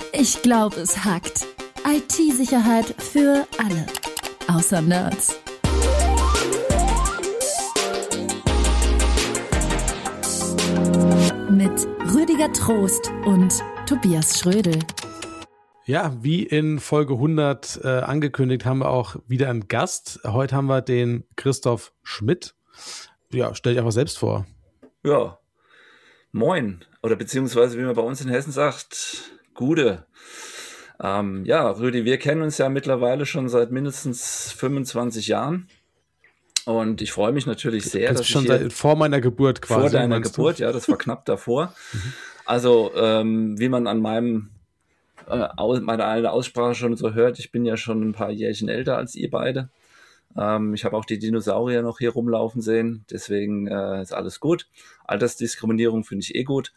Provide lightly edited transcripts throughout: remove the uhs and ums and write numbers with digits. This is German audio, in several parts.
Ich glaube, es hackt. IT-Sicherheit für alle. Außer Nerds. Mit Rüdiger Trost und Tobias Schrödel. Ja, wie in Folge 100 angekündigt, haben wir auch wieder einen Gast. Heute haben wir den Christoph Schmidt. Ja, stell dich einfach selbst vor. Ja, moin. Oder beziehungsweise, wie man bei uns in Hessen sagt, Gude. Ja, Rüdi, wir kennen uns ja mittlerweile schon seit mindestens 25 Jahren. Und ich freue mich natürlich sehr, dass schon seit vor meiner Geburt quasi. Vor deiner Geburt, ja, das war knapp davor. Also, wie man an meiner Aussprache schon so hört, ich bin ja schon ein paar Jährchen älter als ihr beide. Ich habe auch die Dinosaurier noch hier rumlaufen sehen, deswegen ist alles gut. Altersdiskriminierung finde ich gut.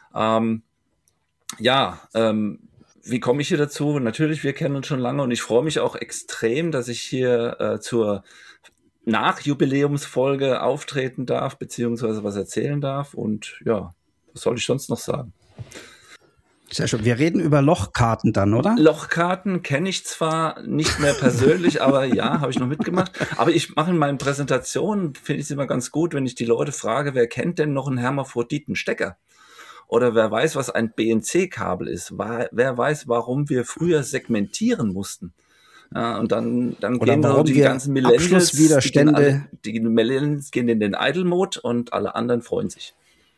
Wie komme ich hier dazu? Natürlich, wir kennen uns schon lange und ich freue mich auch extrem, dass ich hier zur Nachjubiläumsfolge auftreten darf, beziehungsweise was erzählen darf. Und ja, was soll ich sonst noch sagen? Sehr schön. Wir reden über Lochkarten dann, oder? Lochkarten kenne ich zwar nicht mehr persönlich, aber ja, habe ich noch mitgemacht. Aber ich mache in meinen Präsentationen, finde ich es immer ganz gut, wenn ich die Leute frage, wer kennt denn noch einen Hermaphroditenstecker? Oder wer weiß, was ein BNC-Kabel ist? Wer weiß, warum wir früher segmentieren mussten? Ja, und dann gehen so die ganzen Millennials, die Millennials gehen in den Idle-Mode und alle anderen freuen sich.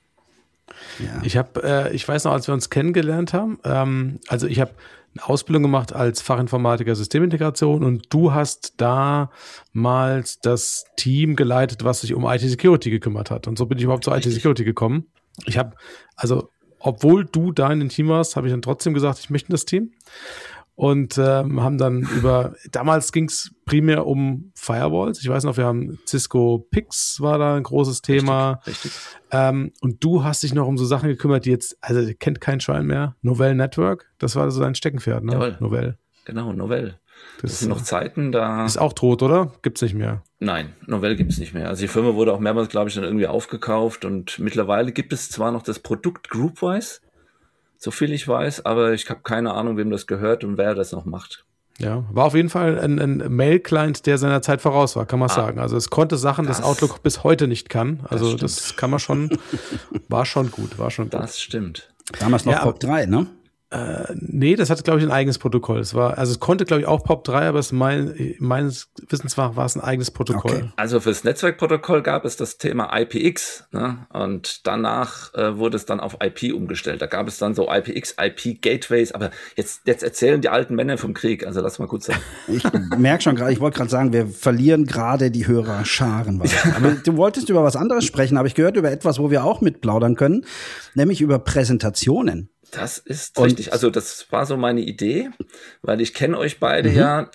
Ja. Ich weiß noch, als wir uns kennengelernt haben, also ich habe eine Ausbildung gemacht als Fachinformatiker Systemintegration und du hast damals das Team geleitet, was sich um IT-Security gekümmert hat. Und so bin ich überhaupt zur IT-Security gekommen. Obwohl du da in dem Team warst, habe ich dann trotzdem gesagt, ich möchte das Team. Und haben dann damals ging es primär um Firewalls. Ich weiß noch, wir haben Cisco Pix war da ein großes Thema. Richtig. Und du hast dich noch um so Sachen gekümmert, die jetzt, also kennt kein Schwein mehr. Novell Network, das war so dein Steckenpferd, ne? Jawohl. Novell. Genau, Novell. Das sind noch Zeiten, da... Ist auch tot, oder? Gibt's nicht mehr? Nein, Novell gibt's nicht mehr. Also die Firma wurde auch mehrmals, glaube ich, dann irgendwie aufgekauft und mittlerweile gibt es zwar noch das Produkt Groupwise, so viel ich weiß, aber ich habe keine Ahnung, wem das gehört und wer das noch macht. Ja, war auf jeden Fall ein Mail-Client, der seiner Zeit voraus war, kann man sagen. Also es konnte Sachen, das Outlook bis heute nicht kann. Also das kann man schon, war schon gut. Das stimmt. Damals noch POP3, ne? Nee, das hatte, glaube ich, ein eigenes Protokoll. Es konnte, glaube ich, auch POP3, aber meines Wissens war es ein eigenes Protokoll. Okay. Also fürs Netzwerkprotokoll gab es das Thema IPX, ne? Und danach wurde es dann auf IP umgestellt. Da gab es dann so IPX, IP-Gateways, aber jetzt erzählen die alten Männer vom Krieg, also lass mal gut sein. Ich merke schon gerade, ich wollte gerade sagen, wir verlieren gerade die Hörerscharen. Aber du wolltest über was anderes sprechen, habe ich gehört, über etwas, wo wir auch mitplaudern können, nämlich über Präsentationen. Das ist richtig. Also das war so meine Idee, weil ich kenne euch beide ja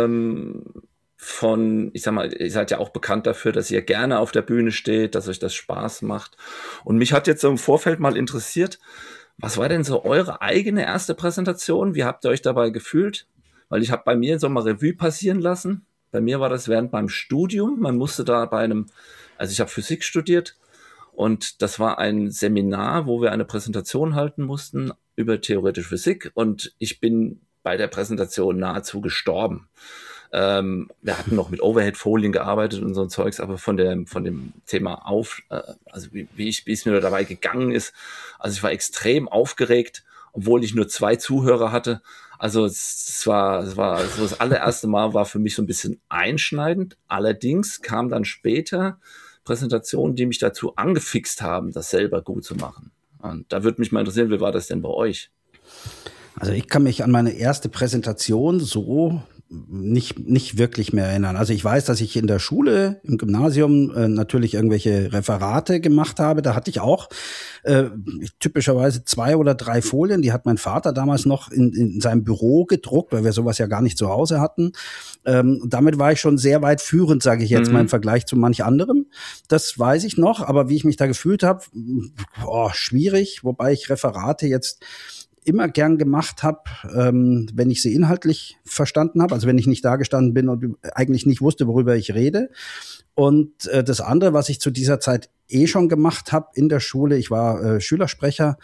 ich sag mal, ihr seid ja auch bekannt dafür, dass ihr gerne auf der Bühne steht, dass euch das Spaß macht. Und mich hat jetzt so im Vorfeld mal interessiert, was war denn so eure eigene erste Präsentation? Wie habt ihr euch dabei gefühlt? Weil ich habe bei mir so mal Revue passieren lassen. Bei mir war das während meinem Studium. Man musste da ich habe Physik studiert. Und das war ein Seminar, wo wir eine Präsentation halten mussten über theoretische Physik. Und ich bin bei der Präsentation nahezu gestorben. Wir hatten noch mit Overhead-Folien gearbeitet und so ein Zeugs, aber von dem Thema wie es mir dabei gegangen ist. Also ich war extrem aufgeregt, obwohl ich nur 2 Zuhörer hatte. Also es war so das allererste Mal war für mich so ein bisschen einschneidend. Allerdings kam dann später Präsentationen, die mich dazu angefixt haben, das selber gut zu machen. Und da würde mich mal interessieren, wie war das denn bei euch? Also ich kann mich an meine erste Präsentation so nicht wirklich mehr erinnern. Also ich weiß, dass ich in der Schule, im Gymnasium natürlich irgendwelche Referate gemacht habe. Da hatte ich auch typischerweise 2 oder 3 Folien. Die hat mein Vater damals noch in seinem Büro gedruckt, weil wir sowas ja gar nicht zu Hause hatten. Damit war ich schon sehr weit führend, sage ich jetzt mal im Vergleich zu manch anderem. Das weiß ich noch. Aber wie ich mich da gefühlt habe, schwierig. Wobei ich Referate jetzt immer gern gemacht habe, wenn ich sie inhaltlich verstanden habe, also wenn ich nicht da gestanden bin und eigentlich nicht wusste, worüber ich rede. Und das andere, was ich zu dieser Zeit schon gemacht habe in der Schule, ich war Schülersprecher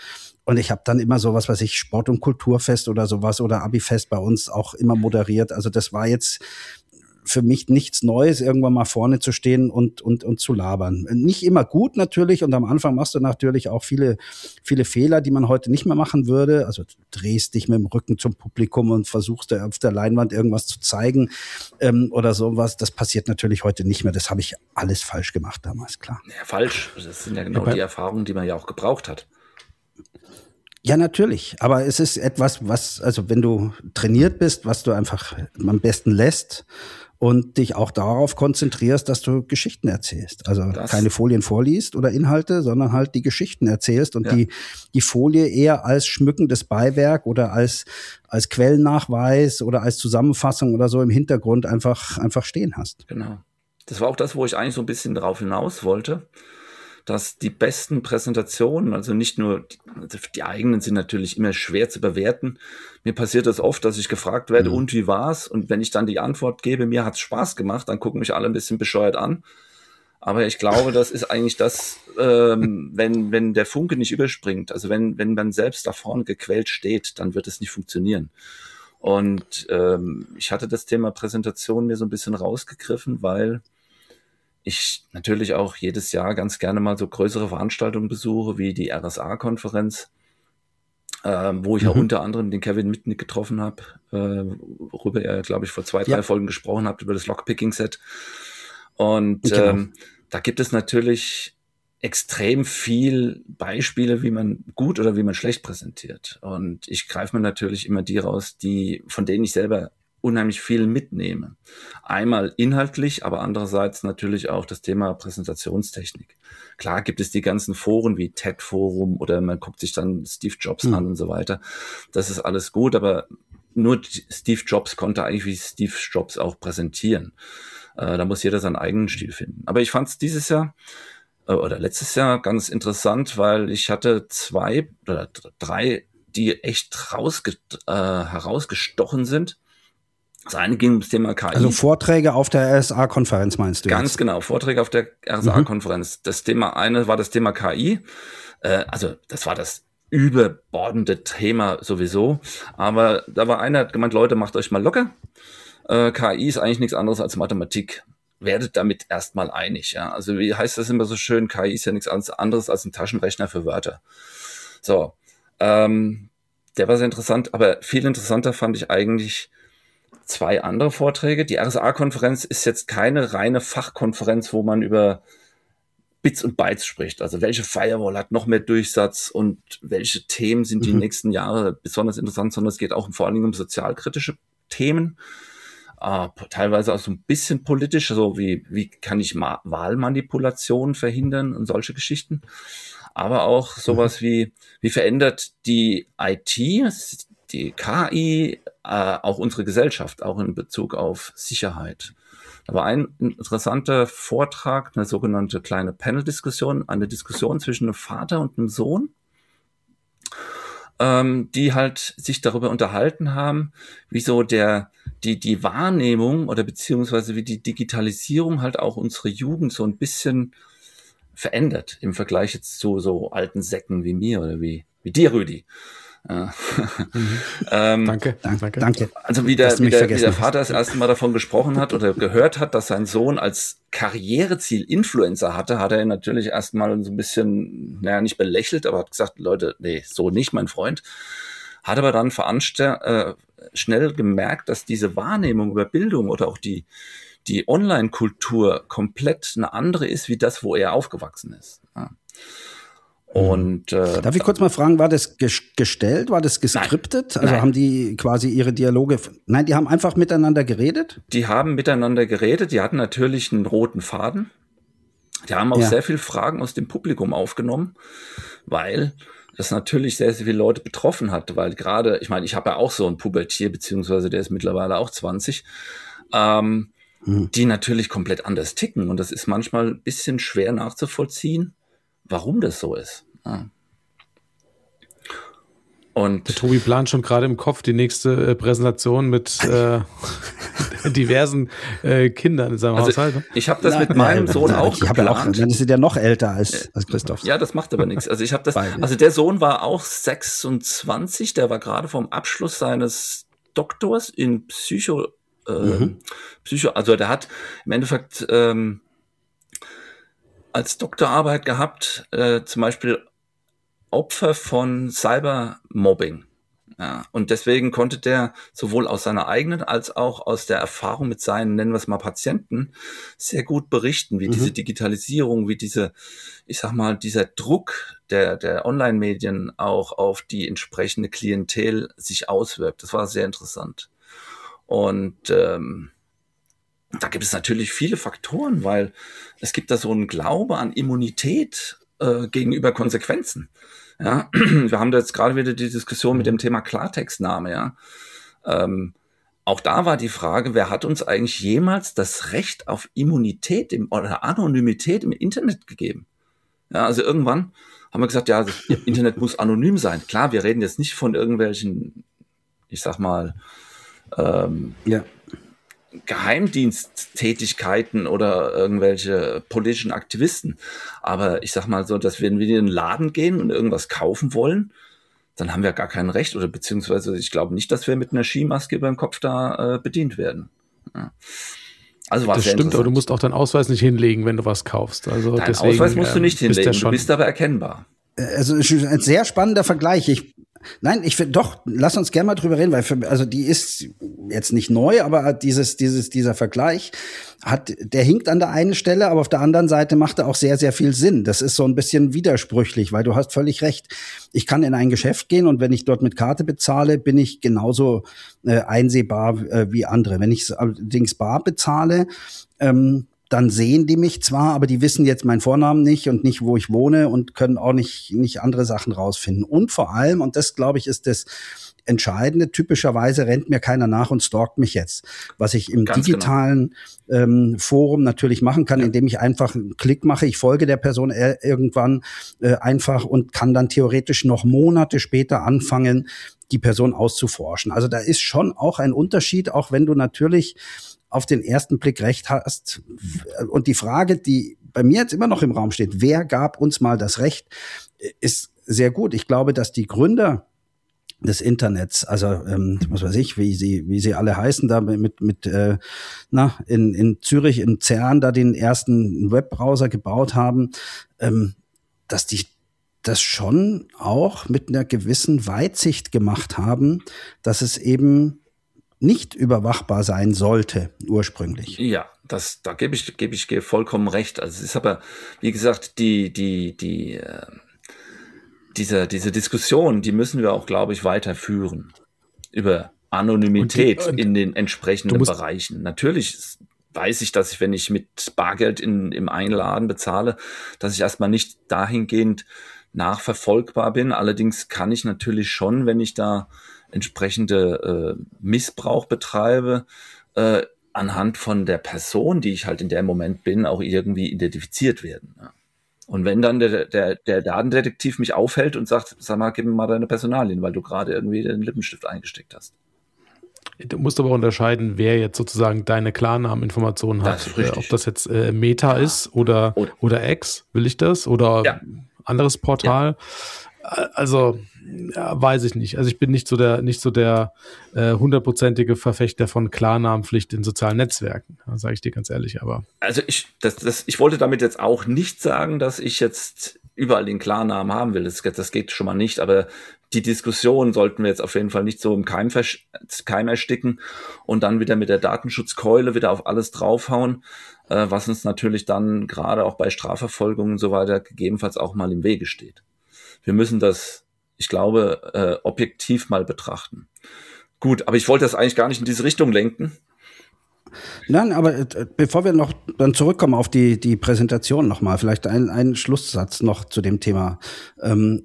Und ich habe dann immer sowas, was ich Sport- und Kulturfest oder sowas oder Abifest bei uns auch immer moderiert. Also das war jetzt für mich nichts Neues, irgendwann mal vorne zu stehen und zu labern. Nicht immer gut natürlich und am Anfang machst du natürlich auch viele Fehler, die man heute nicht mehr machen würde. Also du drehst dich mit dem Rücken zum Publikum und versuchst auf der Leinwand irgendwas zu zeigen oder sowas. Das passiert natürlich heute nicht mehr. Das habe ich alles falsch gemacht damals, klar. Ja, falsch. Das sind ja genau die Erfahrungen, die man ja auch gebraucht hat. Ja, natürlich. Aber es ist etwas, also wenn du trainiert bist, was du einfach am besten lässt und dich auch darauf konzentrierst, dass du Geschichten erzählst. Also keine Folien vorliest oder Inhalte, sondern halt die Geschichten erzählst und die Folie eher als schmückendes Beiwerk oder als Quellennachweis oder als Zusammenfassung oder so im Hintergrund einfach stehen hast. Genau. Das war auch das, wo ich eigentlich so ein bisschen drauf hinaus wollte, dass die besten Präsentationen, also nicht nur die eigenen sind natürlich immer schwer zu bewerten. Mir passiert das oft, dass ich gefragt werde, und wie war's? Und wenn ich dann die Antwort gebe, mir hat's Spaß gemacht, dann gucken mich alle ein bisschen bescheuert an. Aber ich glaube, das ist eigentlich das, wenn der Funke nicht überspringt, also wenn man selbst da vorne gequält steht, dann wird es nicht funktionieren. Und ich hatte das Thema Präsentation mir so ein bisschen rausgegriffen, weil ich natürlich auch jedes Jahr ganz gerne mal so größere Veranstaltungen besuche, wie die RSA-Konferenz, wo ich ja unter anderem den Kevin Mitnick getroffen habe, worüber er, glaube ich, vor 2-3 Folgen gesprochen hat, über das Lockpicking-Set. Und da gibt es natürlich extrem viel Beispiele, wie man gut oder wie man schlecht präsentiert. Und ich greife mir natürlich immer die raus, von denen ich selber unheimlich viel mitnehme. Einmal inhaltlich, aber andererseits natürlich auch das Thema Präsentationstechnik. Klar gibt es die ganzen Foren wie TED-Forum oder man guckt sich dann Steve Jobs an und so weiter. Das ist alles gut, aber nur Steve Jobs konnte eigentlich wie Steve Jobs auch präsentieren. Da muss jeder seinen eigenen Stil finden. Aber ich fand es dieses Jahr oder letztes Jahr ganz interessant, weil ich hatte 2 oder 3, die echt herausgestochen sind. Das eine ging ums Thema KI. Also Vorträge auf der RSA-Konferenz meinst du? Ganz genau, Vorträge auf der RSA-Konferenz. Das Thema eine war das Thema KI. Also das war das überbordende Thema sowieso. Aber da war einer, hat gemeint, Leute, macht euch mal locker. KI ist eigentlich nichts anderes als Mathematik. Werdet damit erstmal einig. Ja? Also wie heißt das immer so schön? KI ist ja nichts anderes als ein Taschenrechner für Wörter. So, der war sehr interessant. Aber viel interessanter fand ich eigentlich 2 andere Vorträge. Die RSA-Konferenz ist jetzt keine reine Fachkonferenz, wo man über Bits und Bytes spricht. Also welche Firewall hat noch mehr Durchsatz und welche Themen sind die nächsten Jahre besonders interessant, sondern es geht auch vor allen Dingen um sozialkritische Themen. Teilweise auch so ein bisschen politisch, so wie kann ich Wahlmanipulationen verhindern und solche Geschichten. Aber auch sowas wie verändert die IT, die KI, auch unsere Gesellschaft, auch in Bezug auf Sicherheit. Da war ein interessanter Vortrag, eine sogenannte kleine Panel-Diskussion, eine Diskussion zwischen einem Vater und einem Sohn, die halt sich darüber unterhalten haben, wieso die Wahrnehmung oder beziehungsweise wie die Digitalisierung halt auch unsere Jugend so ein bisschen verändert im Vergleich jetzt zu so alten Säcken wie mir oder wie dir, Rüdi. Danke. Also wie der Vater das erste Mal davon gesprochen hat oder gehört hat, dass sein Sohn als Karriereziel Influencer hatte, hat er natürlich erstmal so ein bisschen, nicht belächelt, aber hat gesagt, Leute, nee, so nicht, mein Freund. Hat aber dann schnell gemerkt, dass diese Wahrnehmung über Bildung oder auch die Online-Kultur komplett eine andere ist, wie das, wo er aufgewachsen ist. Ja. Und darf ich kurz mal fragen, war das gestellt, war das geskriptet? Nein. Also Nein. haben die quasi ihre Dialoge, nein, die haben einfach miteinander geredet? Die haben miteinander geredet, die hatten natürlich einen roten Faden. Die haben auch sehr viele Fragen aus dem Publikum aufgenommen, weil das natürlich sehr, sehr viele Leute betroffen hat, weil gerade, ich meine, ich habe ja auch so ein Pubertier, beziehungsweise der ist mittlerweile auch 20, die natürlich komplett anders ticken und das ist manchmal ein bisschen schwer nachzuvollziehen, warum das so ist. Ja. Und der Tobi plant schon gerade im Kopf die nächste Präsentation mit diversen Kindern in seinem Haushalt. Ne? Ich habe das mit meinem Sohn auch geplant. Dann ist er noch älter als Christoph. Ja, das macht aber nichts. Also ich habe das. Also der Sohn war auch 26, der war gerade vom Abschluss seines Doktors in Psycho. Also der hat im Endeffekt als Doktorarbeit gehabt, zum Beispiel Opfer von Cybermobbing. Ja, und deswegen konnte der sowohl aus seiner eigenen als auch aus der Erfahrung mit seinen, nennen wir es mal, Patienten, sehr gut berichten, wie diese Digitalisierung, wie diese, ich sag mal, dieser Druck der Online-Medien auch auf die entsprechende Klientel sich auswirkt. Das war sehr interessant. Und da gibt es natürlich viele Faktoren, weil es gibt da so einen Glaube an Immunität gegenüber Konsequenzen. Ja, wir haben da jetzt gerade wieder die Diskussion mit dem Thema Klartextnahme, ja. Auch da war die Frage, wer hat uns eigentlich jemals das Recht auf Immunität oder Anonymität im Internet gegeben? Ja, also irgendwann haben wir gesagt, ja, das Internet muss anonym sein. Klar, wir reden jetzt nicht von irgendwelchen, ich sag mal, Geheimdiensttätigkeiten oder irgendwelche politischen Aktivisten. Aber ich sag mal so, dass wenn wir in den Laden gehen und irgendwas kaufen wollen, dann haben wir gar kein Recht oder beziehungsweise ich glaube nicht, dass wir mit einer Skimaske über den Kopf da bedient werden. Ja. Also war das stimmt, aber du musst auch deinen Ausweis nicht hinlegen, wenn du was kaufst. Also deinen deswegen, Ausweis musst du nicht hinlegen, du bist aber erkennbar. Also ein sehr spannender Vergleich. Ich finde doch, lass uns gerne mal drüber reden, weil also die ist jetzt nicht neu, aber dieser Vergleich der hinkt an der einen Stelle, aber auf der anderen Seite macht er auch sehr, sehr viel Sinn. Das ist so ein bisschen widersprüchlich, weil du hast völlig recht. Ich kann in ein Geschäft gehen und wenn ich dort mit Karte bezahle, bin ich genauso einsehbar wie andere. Wenn ich allerdings bar bezahle, dann sehen die mich zwar, aber die wissen jetzt meinen Vornamen nicht und nicht, wo ich wohne und können auch nicht andere Sachen rausfinden. Und vor allem, und das, glaube ich, ist das Entscheidende, typischerweise rennt mir keiner nach und stalkt mich jetzt. Was ich im digitalen Forum natürlich machen kann, indem ich einfach einen Klick mache, ich folge der Person irgendwann einfach und kann dann theoretisch noch Monate später anfangen, die Person auszuforschen. Also da ist schon auch ein Unterschied, auch wenn du natürlich auf den ersten Blick recht hast. Und die Frage, die bei mir jetzt immer noch im Raum steht, wer gab uns mal das Recht, ist sehr gut. Ich glaube, dass die Gründer des Internets, also was weiß ich, wie sie alle heißen, da in Zürich, in CERN, da den ersten Webbrowser gebaut haben, dass die das schon auch mit einer gewissen Weitsicht gemacht haben, dass es eben nicht überwachbar sein sollte, ursprünglich. Ja, da gebe ich vollkommen recht. Also es ist aber, wie gesagt, diese Diskussion, die müssen wir auch, glaube ich, weiterführen. Über Anonymität in den entsprechenden Bereichen. Natürlich weiß ich, dass ich, wenn ich mit Bargeld im Einladen bezahle, dass ich erstmal nicht dahingehend nachverfolgbar bin. Allerdings kann ich natürlich schon, wenn ich da entsprechende Missbrauch betreibe, anhand von der Person, die ich halt in dem Moment bin, auch irgendwie identifiziert werden. Ja. Und wenn dann der Datendetektiv mich aufhält und sagt, sag mal, gib mir mal deine Personalien, weil du gerade irgendwie den Lippenstift eingesteckt hast. Du musst aber unterscheiden, wer jetzt sozusagen deine Klarnameninformationen hat. Ob das jetzt Meta ist oder X, will ich das? Oder anderes Portal. Ja. Also weiß ich nicht. Also ich bin nicht so der 100%ige Verfechter von Klarnamenpflicht in sozialen Netzwerken, sage ich dir ganz ehrlich. Aber also ich wollte damit jetzt auch nicht sagen, dass ich jetzt überall den Klarnamen haben will. Das geht schon mal nicht. Aber die Diskussion sollten wir jetzt auf jeden Fall nicht so im Keim ersticken und dann wieder mit der Datenschutzkeule wieder auf alles draufhauen, was uns natürlich dann gerade auch bei Strafverfolgung und so weiter gegebenenfalls auch mal im Wege steht. Wir müssen das, ich glaube, objektiv mal betrachten. Gut, aber ich wollte das eigentlich gar nicht in diese Richtung lenken. Nein, aber bevor wir noch dann zurückkommen auf die Präsentation nochmal, vielleicht ein Schlusssatz noch zu dem Thema.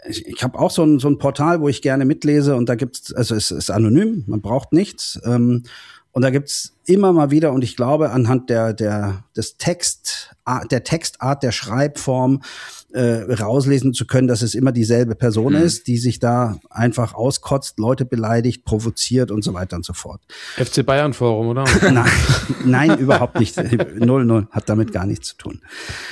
ich habe auch so ein Portal, wo ich gerne mitlese und da gibt's, also es ist anonym, man braucht nichts. Und da gibt's immer mal wieder, und ich glaube, anhand der Textart, der Schreibform, rauslesen zu können, dass es immer dieselbe Person ist, die sich da einfach auskotzt, Leute beleidigt, provoziert und so weiter und so fort. FC Bayern Forum, oder? Nein, überhaupt nicht. 0-0, hat damit gar nichts zu tun.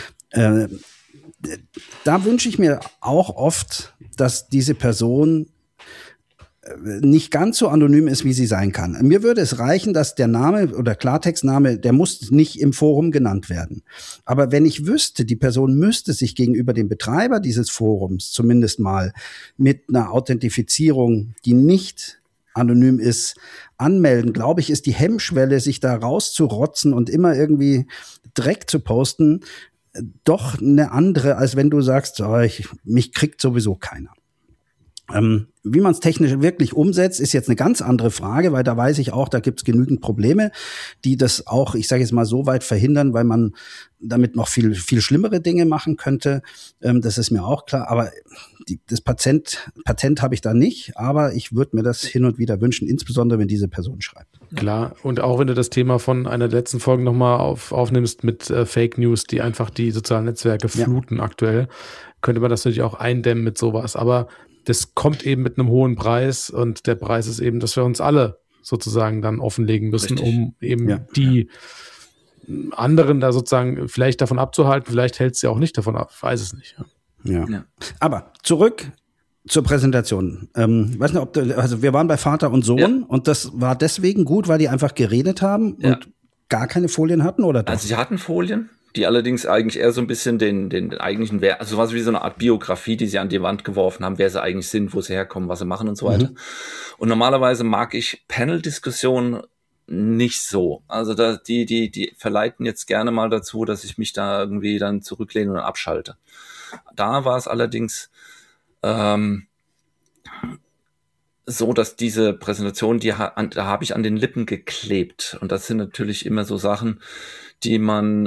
Da wünsche ich mir auch oft, dass diese Person nicht ganz so anonym ist, wie sie sein kann. Mir würde es reichen, dass der Name oder Klartextname, der muss nicht im Forum genannt werden. Aber wenn ich wüsste, die Person müsste sich gegenüber dem Betreiber dieses Forums zumindest mal mit einer Authentifizierung, die nicht anonym ist, anmelden, glaube ich, ist die Hemmschwelle, sich da rauszurotzen und immer irgendwie Dreck zu posten, doch eine andere, als wenn du sagst, mich kriegt sowieso keiner. Wie man es technisch wirklich umsetzt, ist jetzt eine ganz andere Frage, weil da weiß ich auch, da gibt es genügend Probleme, die das auch, ich sage jetzt mal, so weit verhindern, weil man damit noch viel schlimmere Dinge machen könnte. Das ist mir auch klar. Aber das Patent habe ich da nicht, aber ich würde mir das hin und wieder wünschen, insbesondere wenn diese Person schreibt. Klar, und auch wenn du das Thema von einer der letzten Folgen nochmal aufnimmst mit Fake News, die einfach die sozialen Netzwerke fluten aktuell, könnte man das natürlich auch eindämmen mit sowas. Aber das kommt eben mit einem hohen Preis, und der Preis ist eben, dass wir uns alle sozusagen dann offenlegen müssen, um eben die anderen da sozusagen vielleicht davon abzuhalten. Vielleicht hält es ja auch nicht davon ab, ich weiß es nicht. Ja. Aber zurück zur Präsentation. Weiß nicht, also wir waren bei Vater und Sohn und das war deswegen gut, weil die einfach geredet haben und gar keine Folien hatten, oder doch? Also sie hatten Folien, die allerdings eigentlich eher so ein bisschen den eigentlichen Wert, also was wie so eine Art Biografie, die sie an die Wand geworfen haben, wer sie eigentlich sind, wo sie herkommen, was sie machen und so weiter. Und normalerweise mag ich Panel-Diskussionen nicht so. Also die verleiten jetzt gerne mal dazu, dass ich mich da irgendwie dann zurücklehne und abschalte. Da war es allerdings so, dass diese Präsentation, da habe ich an den Lippen geklebt. Und das sind natürlich immer so Sachen, die man,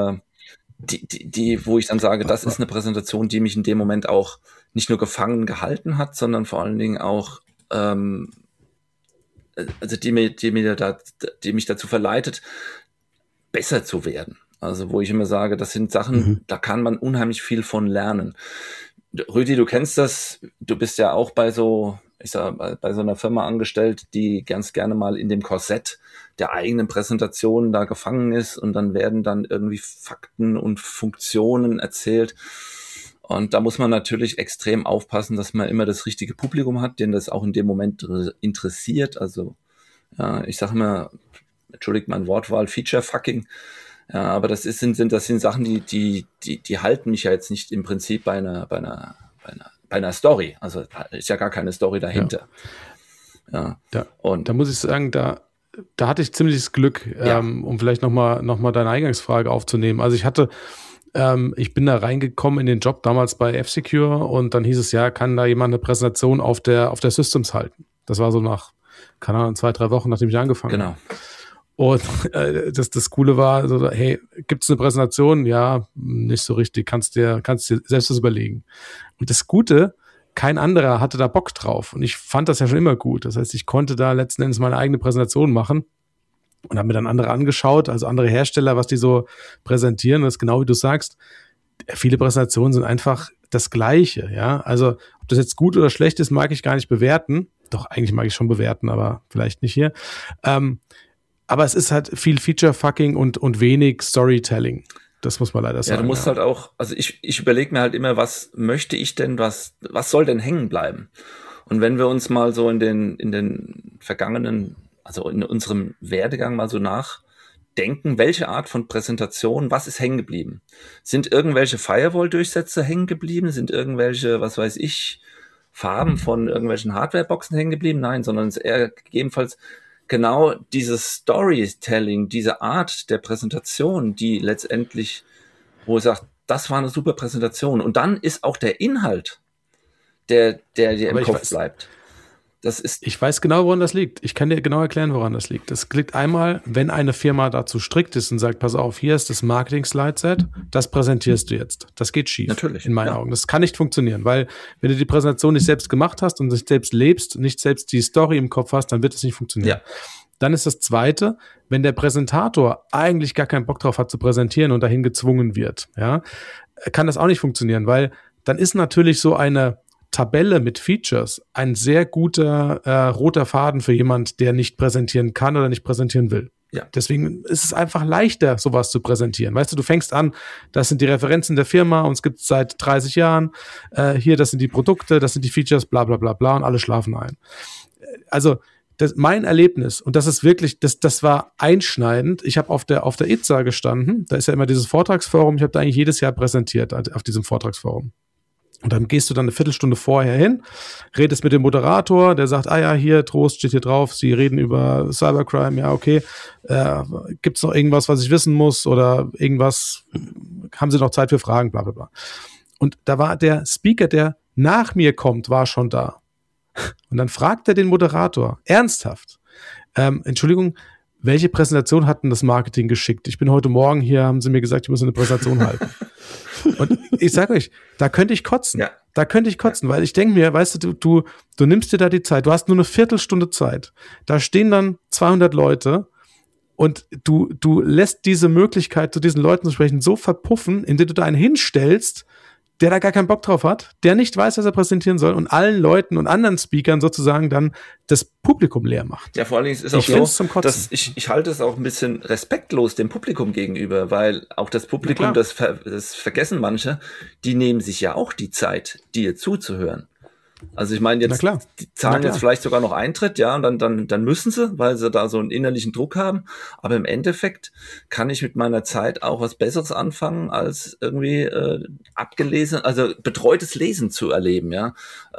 wo ich dann sage, das ist eine Präsentation, die mich in dem Moment auch nicht nur gefangen gehalten hat, sondern vor allen Dingen auch, also die mich dazu verleitet, besser zu werden. Also wo ich immer sage, das sind Sachen, da kann man unheimlich viel von lernen. Rüdi, du kennst das, du bist ja auch bei so einer Firma angestellt, die ganz gerne mal in dem Korsett der eigenen Präsentation da gefangen ist, und dann werden dann irgendwie Fakten und Funktionen erzählt. Und da muss man natürlich extrem aufpassen, dass man immer das richtige Publikum hat, den das auch in dem Moment interessiert. Also ich sage immer, entschuldigt mein Wortwahl, Feature-Fucking. Ja, aber das sind Sachen, die halten mich ja jetzt nicht im Prinzip bei einer Story. Also da ist ja gar keine Story dahinter. Und da muss ich sagen, da hatte ich ziemliches Glück, um vielleicht noch mal deine Eingangsfrage aufzunehmen. Also ich bin da reingekommen in den Job damals bei F-Secure, und dann hieß es, kann da jemand eine Präsentation auf der Systems halten. Das war so nach, keine Ahnung, 2-3 Wochen, nachdem ich angefangen habe. Und das Coole war, so, hey, gibt's eine Präsentation? Ja, nicht so richtig, kannst dir selbst das überlegen. Und das Gute, kein anderer hatte da Bock drauf. Und ich fand das ja schon immer gut. Das heißt, ich konnte da letzten Endes meine eigene Präsentation machen und habe mir dann andere angeschaut, also andere Hersteller, was die so präsentieren. Das ist genau wie du sagst, viele Präsentationen sind einfach das Gleiche. Ja, also ob das jetzt gut oder schlecht ist, mag ich gar nicht bewerten. Doch, eigentlich mag ich schon bewerten, aber vielleicht nicht hier. Aber es ist halt viel Feature-Fucking und wenig Storytelling. Das muss man leider sagen. Ja, du musst halt auch, also ich überlege mir halt immer, was möchte ich denn, was soll denn hängen bleiben? Und wenn wir uns mal so in den vergangenen, also in unserem Werdegang mal so nachdenken, welche Art von Präsentation, was ist hängen geblieben? Sind irgendwelche Firewall-Durchsätze hängen geblieben? Sind irgendwelche, was weiß ich, Farben von irgendwelchen Hardware-Boxen hängen geblieben? Nein, sondern es ist eher gegebenenfalls genau dieses Storytelling, diese Art der Präsentation, die letztendlich, wo ich sage, das war eine super Präsentation. Und dann ist auch der Inhalt, der dir im Kopf bleibt. Ich weiß genau, woran das liegt. Ich kann dir genau erklären, woran das liegt. Das liegt einmal, wenn eine Firma dazu strikt ist und sagt, pass auf, hier ist das Marketing-Slide-Set, das präsentierst du jetzt. Das geht schief. Natürlich. In meinen Augen. Das kann nicht funktionieren, weil wenn du die Präsentation nicht selbst gemacht hast und nicht selbst lebst, nicht selbst die Story im Kopf hast, dann wird es nicht funktionieren. Ja. Dann ist das Zweite, wenn der Präsentator eigentlich gar keinen Bock drauf hat zu präsentieren und dahin gezwungen wird, ja, kann das auch nicht funktionieren, weil dann ist natürlich so eine Tabelle mit Features ein sehr guter roter Faden für jemand, der nicht präsentieren kann oder nicht präsentieren will. Ja. Deswegen ist es einfach leichter, sowas zu präsentieren. Weißt du, du fängst an, das sind die Referenzen der Firma, uns gibt es seit 30 Jahren, hier, das sind die Produkte, das sind die Features, bla bla bla bla und alle schlafen ein. Also mein Erlebnis, und das ist wirklich, das war einschneidend, ich habe auf der ITSA gestanden, da ist ja immer dieses Vortragsforum, ich habe da eigentlich jedes Jahr präsentiert auf diesem Vortragsforum. Und dann gehst du dann eine Viertelstunde vorher hin, redest mit dem Moderator, der sagt, hier, Trost steht hier drauf, Sie reden über Cybercrime, ja, okay, gibt's noch irgendwas, was ich wissen muss oder irgendwas, haben Sie noch Zeit für Fragen, bla bla bla. Und da war der Speaker, der nach mir kommt, war schon da. Und dann fragt er den Moderator, ernsthaft, Entschuldigung, welche Präsentation hat denn das Marketing geschickt? Ich bin heute Morgen hier, haben sie mir gesagt, ich muss eine Präsentation halten. Und ich sage euch, da könnte ich kotzen. Ja. Da könnte ich kotzen, weil ich denke mir, weißt du, du nimmst dir da die Zeit, du hast nur eine Viertelstunde Zeit. Da stehen dann 200 Leute und du lässt diese Möglichkeit, zu diesen Leuten zu sprechen, so verpuffen, indem du da einen hinstellst, der da gar keinen Bock drauf hat, der nicht weiß, was er präsentieren soll und allen Leuten und anderen Speakern sozusagen dann das Publikum leer macht. Ja, vor allen Dingen ist es auch so, dass ich halte es auch ein bisschen respektlos dem Publikum gegenüber, weil auch das Publikum, das vergessen manche, die nehmen sich ja auch die Zeit, dir zuzuhören. Also ich meine, jetzt die zahlen jetzt vielleicht sogar noch Eintritt, ja, und dann müssen sie, weil sie da so einen innerlichen Druck haben. Aber im Endeffekt kann ich mit meiner Zeit auch was Besseres anfangen, als irgendwie abgelesen, also betreutes Lesen zu erleben, ja.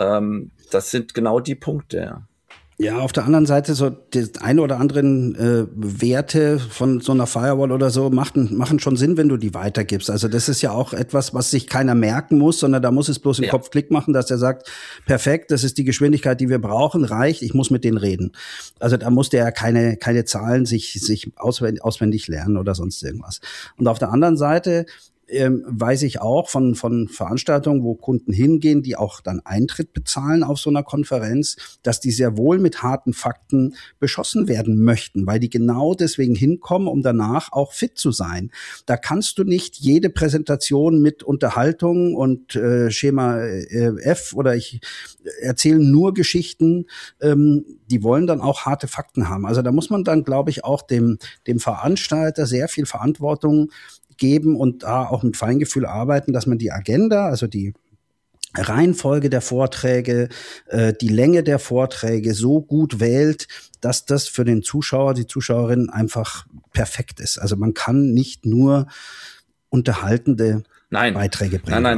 Das sind genau die Punkte, ja. Ja, auf der anderen Seite so die ein oder anderen Werte von so einer Firewall oder so machen schon Sinn, wenn du die weitergibst. Also das ist ja auch etwas, was sich keiner merken muss, sondern da muss es bloß im Kopf Klick machen, dass der sagt, perfekt, das ist die Geschwindigkeit, die wir brauchen, reicht, ich muss mit denen reden. Also da muss der ja keine Zahlen sich auswendig lernen oder sonst irgendwas. Und auf der anderen Seite weiß ich auch von Veranstaltungen, wo Kunden hingehen, die auch dann Eintritt bezahlen auf so einer Konferenz, dass die sehr wohl mit harten Fakten beschossen werden möchten, weil die genau deswegen hinkommen, um danach auch fit zu sein. Da kannst du nicht jede Präsentation mit Unterhaltung und Schema F oder ich erzähle nur Geschichten, die wollen dann auch harte Fakten haben. Also da muss man dann, glaube ich, auch dem Veranstalter sehr viel Verantwortung geben und da auch mit Feingefühl arbeiten, dass man die Agenda, also die Reihenfolge der Vorträge, die Länge der Vorträge so gut wählt, dass das für den Zuschauer, die Zuschauerin einfach perfekt ist. Also man kann nicht nur unterhaltende Beiträge bringen. Nein,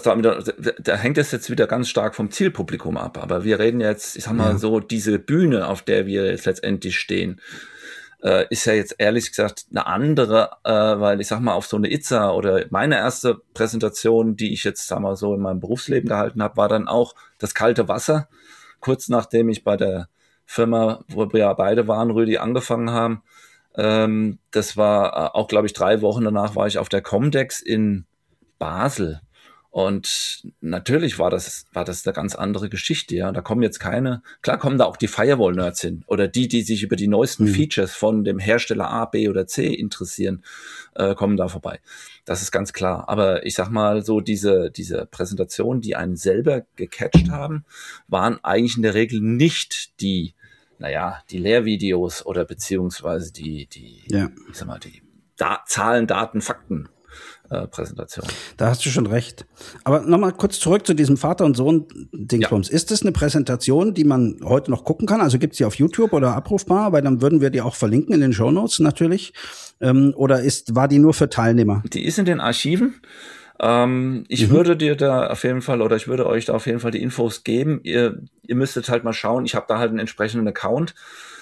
da hängt es jetzt wieder ganz stark vom Zielpublikum ab. Aber wir reden jetzt, ich sag mal so, diese Bühne, auf der wir jetzt letztendlich stehen, ist ja jetzt ehrlich gesagt eine andere, weil ich sag mal, auf so eine ITSA oder meine erste Präsentation, die ich jetzt, sag mal, so in meinem Berufsleben gehalten habe, war dann auch das kalte Wasser. Kurz nachdem ich bei der Firma, wo wir ja beide waren, Rüdi, angefangen haben, das war auch, glaube ich, 3 Wochen danach war ich auf der Comdex in Basel. Und natürlich war das eine ganz andere Geschichte, ja. Da kommen jetzt klar kommen da auch die Firewall-Nerds hin oder die sich über die neuesten Features von dem Hersteller A, B oder C interessieren, kommen da vorbei. Das ist ganz klar. Aber ich sag mal so, diese Präsentationen, die einen selber gecatcht haben, waren eigentlich in der Regel nicht die Lehrvideos oder beziehungsweise die Zahlen, Daten, Fakten. Präsentation. Da hast du schon recht. Aber nochmal kurz zurück zu diesem Vater- und Sohn-Dingsbums. Ja. Ist das eine Präsentation, die man heute noch gucken kann? Also gibt's die auf YouTube oder abrufbar? Weil dann würden wir die auch verlinken in den Shownotes natürlich. Oder war die nur für Teilnehmer? Die ist in den Archiven. Ich würde dir da auf jeden Fall, oder ich würde euch da auf jeden Fall die Infos geben. Ihr müsstet halt mal schauen. Ich habe da halt einen entsprechenden Account.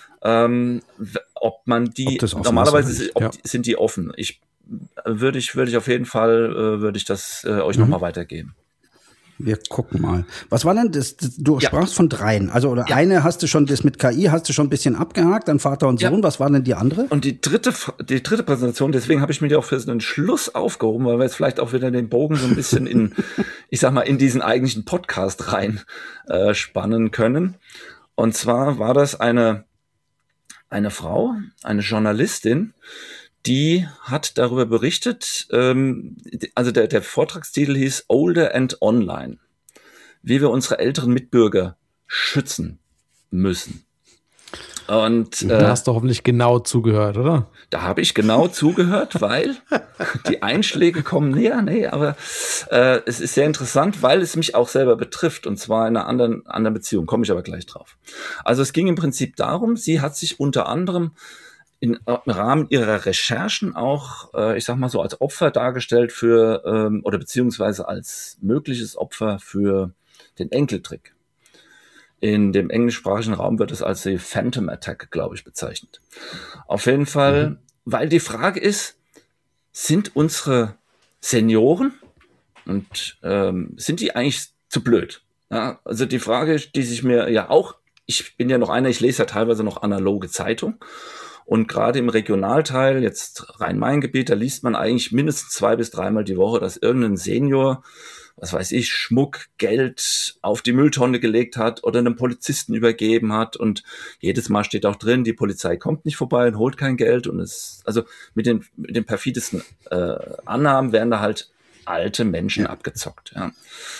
Ob man die, normalerweise sind die offen. Würde ich auf jeden Fall, das euch nochmal weitergeben. Wir gucken mal. Was war denn das? Du sprachst von 3. Also, oder eine hast du schon, das mit KI hast du schon ein bisschen abgehakt, dann Vater und Sohn. Was war denn die andere? Und die dritte Präsentation, deswegen habe ich mir die auch für den Schluss aufgehoben, weil wir jetzt vielleicht auch wieder den Bogen so ein bisschen in, ich sag mal, in diesen eigentlichen Podcast rein spannen können. Und zwar war das eine Frau, eine Journalistin, die hat darüber berichtet, also der Vortragstitel hieß Older and Online, wie wir unsere älteren Mitbürger schützen müssen. Und da hast du hoffentlich genau zugehört, oder? Da habe ich genau zugehört, weil die Einschläge kommen näher. Nee, aber es ist sehr interessant, weil es mich auch selber betrifft, und zwar in einer anderen Beziehung, komme ich aber gleich drauf. Also es ging im Prinzip darum, sie hat sich unter anderem im Rahmen ihrer Recherchen auch, ich sag mal so, als Opfer dargestellt für, oder beziehungsweise als mögliches Opfer für den Enkeltrick. In dem englischsprachigen Raum wird es als die Phantom Attack, glaube ich, bezeichnet. Auf jeden Fall, weil die Frage ist, sind unsere Senioren und sind die eigentlich zu blöd? Ja, also die Frage, die sich mir ja auch, ich bin ja noch einer, ich lese ja teilweise noch analoge Zeitung. Und gerade im Regionalteil, jetzt Rhein-Main-Gebiet, da liest man eigentlich mindestens 2 bis 3 Mal die Woche, dass irgendein Senior, was weiß ich, Schmuck, Geld auf die Mülltonne gelegt hat oder einem Polizisten übergeben hat. Und jedes Mal steht auch drin, die Polizei kommt nicht vorbei und holt kein Geld. Und es, also mit den perfidesten Annahmen werden da halt alte Menschen abgezockt. Ja.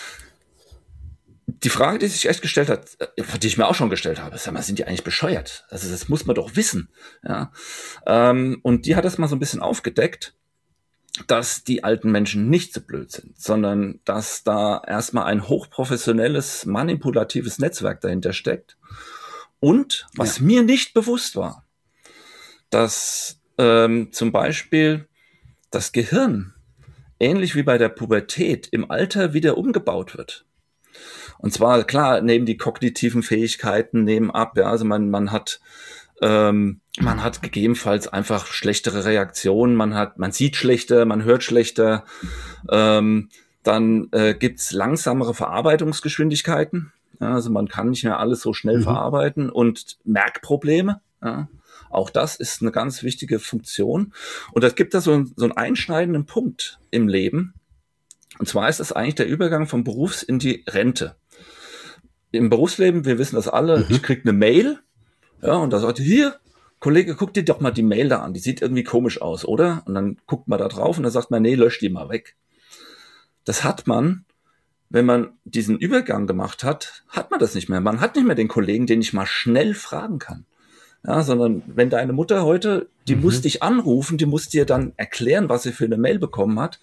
Die Frage, die sich echt gestellt hat, die ich mir auch schon gestellt habe, sag mal, sind die eigentlich bescheuert? Also das muss man doch wissen. Ja? Und die hat das mal so ein bisschen aufgedeckt, dass die alten Menschen nicht so blöd sind, sondern dass da erstmal ein hochprofessionelles, manipulatives Netzwerk dahinter steckt. Und was mir nicht bewusst war, dass zum Beispiel das Gehirn, ähnlich wie bei der Pubertät, im Alter wieder umgebaut wird. Und zwar, klar, nehmen die kognitiven Fähigkeiten nehmen ab, ja, also man hat gegebenenfalls einfach schlechtere Reaktionen, man sieht schlechter, man hört schlechter, dann gibt's langsamere Verarbeitungsgeschwindigkeiten, ja, also man kann nicht mehr alles so schnell verarbeiten und Merkprobleme, ja. Auch das ist eine ganz wichtige Funktion. Und das gibt da so einen einschneidenden Punkt im Leben. Und zwar ist das eigentlich der Übergang vom Berufs- in die Rente. Im Berufsleben, wir wissen das alle, ich krieg eine Mail, ja, und da sagt hier, Kollege, guck dir doch mal die Mail da an, die sieht irgendwie komisch aus, oder? Und dann guckt man da drauf und dann sagt man, nee, lösch die mal weg. Das hat man, wenn man diesen Übergang gemacht hat, hat man das nicht mehr. Man hat nicht mehr den Kollegen, den ich mal schnell fragen kann. Ja, sondern wenn deine Mutter heute, die muss dich anrufen, die muss dir dann erklären, was sie für eine Mail bekommen hat,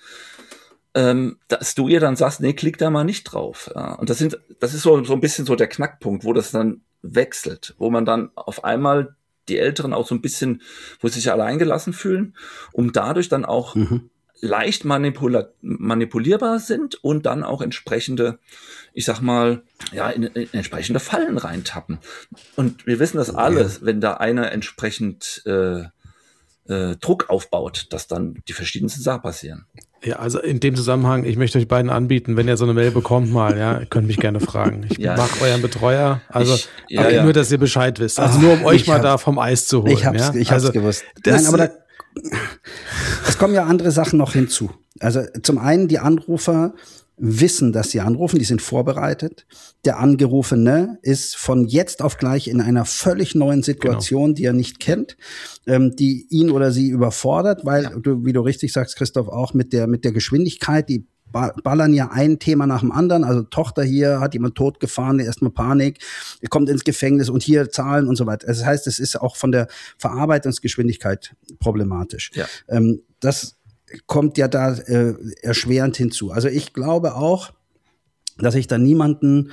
dass du ihr dann sagst, nee, klick da mal nicht drauf. Ja. Und das ist so ein bisschen so der Knackpunkt, wo das dann wechselt, wo man dann auf einmal die Älteren auch so ein bisschen, wo sie sich alleingelassen fühlen, um dadurch dann auch leicht manipulierbar sind und dann auch entsprechende, ich sag mal, ja, in entsprechende Fallen reintappen. Und wir wissen das alles, wenn da einer entsprechend Druck aufbaut, dass dann die verschiedensten Sachen passieren. Ja, also in dem Zusammenhang, ich möchte euch beiden anbieten, wenn ihr so eine Mail bekommt mal, ja, ihr könnt mich gerne fragen. Ich mache euren Betreuer, also nur, dass ihr Bescheid wisst. Also nur, um euch mal da vom Eis zu holen. Ich hab's gewusst. Nein, aber es kommen ja andere Sachen noch hinzu. Also zum einen, die Anrufer wissen, dass sie anrufen, die sind vorbereitet. Der Angerufene ist von jetzt auf gleich in einer völlig neuen Situation, die er nicht kennt, die ihn oder sie überfordert, weil du, wie du richtig sagst, Christoph, auch mit der Geschwindigkeit, die ballern ja ein Thema nach dem anderen. Also Tochter hier hat jemand totgefahren, erstmal Panik, kommt ins Gefängnis und hier Zahlen und so weiter. Das heißt, es ist auch von der Verarbeitungsgeschwindigkeit problematisch. Ja. Das kommt ja da erschwerend hinzu. Also ich glaube auch, dass ich da niemanden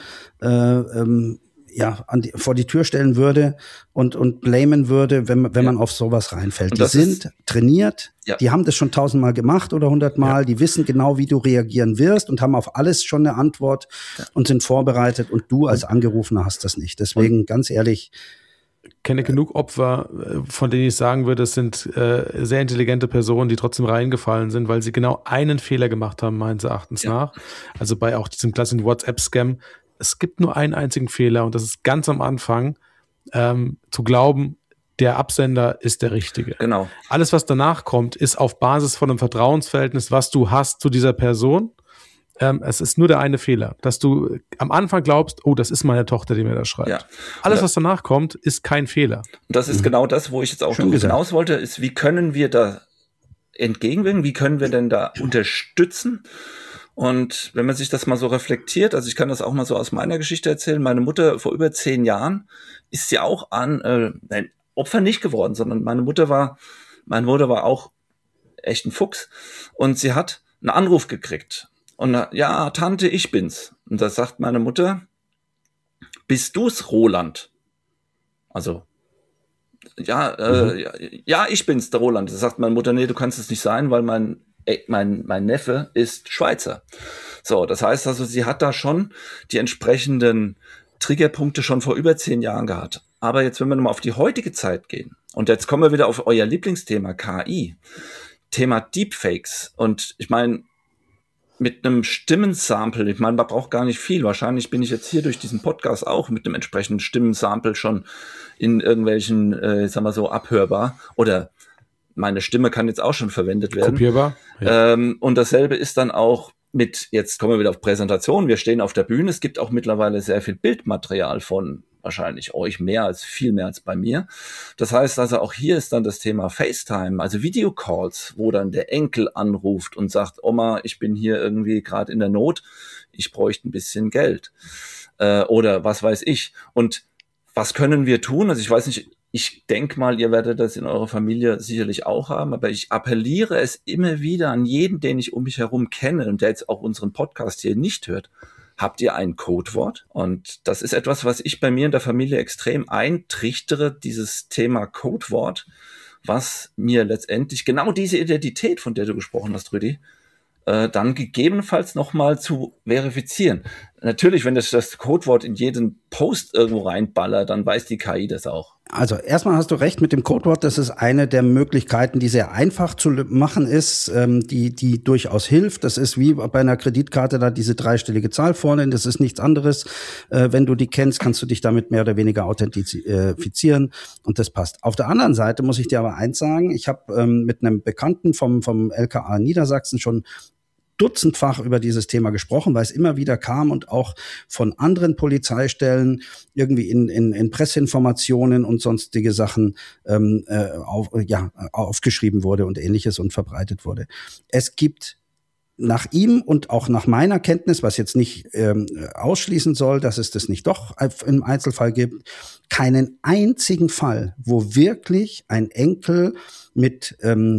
vor die Tür stellen würde und blamen würde, wenn man auf sowas reinfällt. Die sind trainiert, die haben das schon 1000-mal gemacht oder 100-mal, die wissen genau, wie du reagieren wirst und haben auf alles schon eine Antwort und sind vorbereitet und du als Angerufener hast das nicht. Deswegen, ganz ehrlich, kenne genug Opfer, von denen ich sagen würde, es sind sehr intelligente Personen, die trotzdem reingefallen sind, weil sie genau einen Fehler gemacht haben, meines Erachtens nach. Also bei auch diesem klassischen WhatsApp-Scam. Es gibt nur einen einzigen Fehler und das ist ganz am Anfang, zu glauben, der Absender ist der Richtige. Genau. Alles, was danach kommt, ist auf Basis von einem Vertrauensverhältnis, was du hast zu dieser Person. Es ist nur der eine Fehler, dass du am Anfang glaubst, oh, das ist meine Tochter, die mir das schreibt. Ja. Alles, was danach kommt, ist kein Fehler. Und das ist genau das, wo ich jetzt auch schon hinaus wollte, ist, wie können wir da entgegenwirken? Wie können wir denn da unterstützen? Und wenn man sich das mal so reflektiert, also ich kann das auch mal so aus meiner Geschichte erzählen, meine Mutter vor über 10 Jahren ist sie auch an Opfer nicht geworden, sondern meine Mutter war auch echt ein Fuchs und sie hat einen Anruf gekriegt. Und ja, Tante, ich bin's. Und da sagt meine Mutter, bist du's, Roland? Also, ja, ich bin's, der Roland. Da sagt meine Mutter, nee, du kannst es nicht sein, weil mein Neffe ist Schweizer. So, das heißt also, sie hat da schon die entsprechenden Triggerpunkte schon vor über 10 Jahren gehabt. Aber jetzt, wenn wir nochmal auf die heutige Zeit gehen, und jetzt kommen wir wieder auf euer Lieblingsthema, KI, Thema Deepfakes. Und ich meine, mit einem Stimmensample, ich meine, man braucht gar nicht viel. Wahrscheinlich bin ich jetzt hier durch diesen Podcast auch mit einem entsprechenden Stimmensample schon in irgendwelchen, sagen wir so, abhörbar. Oder meine Stimme kann jetzt auch schon verwendet werden. Kopierbar. Ja. Und dasselbe ist dann auch mit, jetzt kommen wir wieder auf Präsentation, wir stehen auf der Bühne, es gibt auch mittlerweile sehr viel Bildmaterial von wahrscheinlich euch viel mehr als bei mir. Das heißt also, auch hier ist dann das Thema FaceTime, also Videocalls, wo dann der Enkel anruft und sagt, Oma, ich bin hier irgendwie gerade in der Not, ich bräuchte ein bisschen Geld. Oder was weiß ich. Und was können wir tun? Also ich weiß nicht, ich denke mal, ihr werdet das in eurer Familie sicherlich auch haben, aber ich appelliere es immer wieder an jeden, den ich um mich herum kenne und der jetzt auch unseren Podcast hier nicht hört. Habt ihr ein Codewort? Und das ist etwas, was ich bei mir in der Familie extrem eintrichtere, dieses Thema Codewort, was mir letztendlich genau diese Identität, von der du gesprochen hast, Rüdi, dann gegebenenfalls nochmal zu verifizieren. Natürlich, wenn das Codewort in jeden Post irgendwo reinballert, dann weiß die KI das auch. Also erstmal hast du recht mit dem Codewort. Das ist eine der Möglichkeiten, die sehr einfach zu machen ist, die durchaus hilft. Das ist wie bei einer Kreditkarte da diese dreistellige Zahl vorne. Das ist nichts anderes. Wenn du die kennst, kannst du dich damit mehr oder weniger authentifizieren und das passt. Auf der anderen Seite muss ich dir aber eins sagen. Ich habe mit einem Bekannten vom LKA Niedersachsen schon dutzendfach über dieses Thema gesprochen, weil es immer wieder kam und auch von anderen Polizeistellen irgendwie in Presseinformationen und sonstige Sachen aufgeschrieben wurde und Ähnliches und verbreitet wurde. Es gibt nach ihm und auch nach meiner Kenntnis, was jetzt nicht ausschließen soll, dass es das nicht doch im Einzelfall gibt, keinen einzigen Fall, wo wirklich ein Enkel mit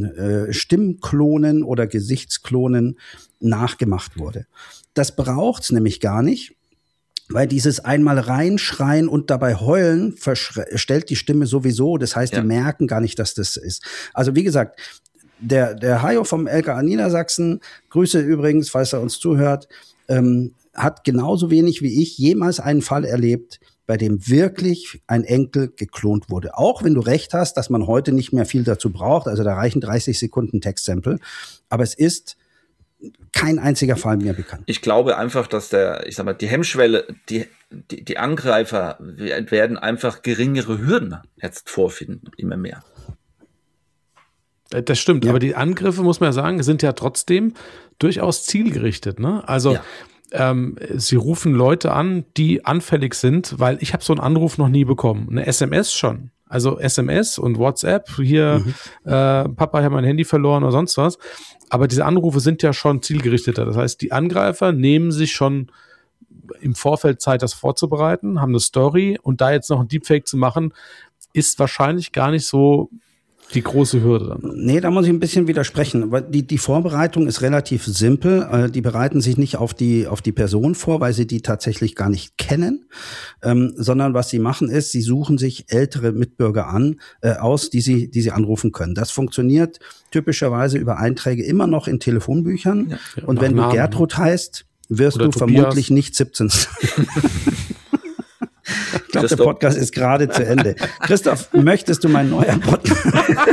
Stimmklonen oder Gesichtsklonen nachgemacht wurde. Das braucht's nämlich gar nicht, weil dieses einmal reinschreien und dabei heulen verstellt die Stimme sowieso. Das heißt, die merken gar nicht, dass das ist. Also wie gesagt, der Hajo vom LKA Niedersachsen, Grüße übrigens, falls er uns zuhört, hat genauso wenig wie ich jemals einen Fall erlebt, bei dem wirklich ein Enkel geklont wurde. Auch wenn du recht hast, dass man heute nicht mehr viel dazu braucht, also da reichen 30 Sekunden Textsample, aber es ist kein einziger Fall mir bekannt. Ich glaube einfach, dass die Hemmschwelle, die Angreifer werden einfach geringere Hürden jetzt vorfinden, immer mehr. Das stimmt, aber die Angriffe, muss man ja sagen, sind ja trotzdem durchaus zielgerichtet, ne? Also sie rufen Leute an, die anfällig sind, weil ich habe so einen Anruf noch nie bekommen. Eine SMS schon. Also SMS und WhatsApp, hier, Papa, ich habe mein Handy verloren oder sonst was. Aber diese Anrufe sind ja schon zielgerichteter. Das heißt, die Angreifer nehmen sich schon im Vorfeld Zeit, das vorzubereiten, haben eine Story und da jetzt noch ein Deepfake zu machen, ist wahrscheinlich gar nicht so die große Hürde dann. Nee, da muss ich ein bisschen widersprechen. Weil die Vorbereitung ist relativ simpel. Die bereiten sich nicht auf die Person vor, weil sie die tatsächlich gar nicht kennen, sondern was sie machen ist, sie suchen sich ältere Mitbürger aus, die sie anrufen können. Das funktioniert typischerweise über Einträge immer noch in Telefonbüchern. Ja, und wenn du Gertrud heißt, wirst du vermutlich nicht 17 sein. der Podcast ist gerade zu Ende. Christoph, möchtest du mein neuer Podcast?